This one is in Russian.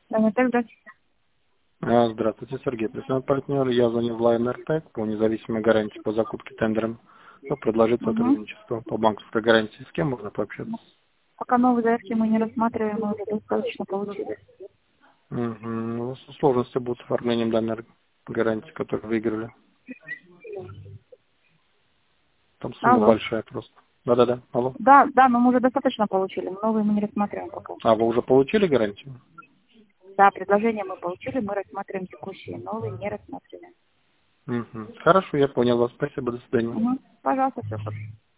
Да, здравствуйте. Здравствуйте, Сергей. Представляю партнер. Я звоню в Lion Airtech по независимой гарантии по закупке тендером. Предложить Угу. сотрудничество по банковской гарантии. С кем можно пообщаться? Пока новые заявки мы не рассматриваем, мы уже достаточно получили. Угу. Сложности будут с оформлением данной гарантии, которую выиграли. Там сумма Алло. большая просто. Да-да-да. Алло. Да, но мы уже достаточно получили. Новые мы не рассматриваем пока. А вы уже получили гарантию? Да, предложения мы получили, мы рассматриваем текущие. Новые не рассматриваем. Угу. Хорошо, я понял вас. Спасибо, до свидания. Угу. Пожалуйста, все.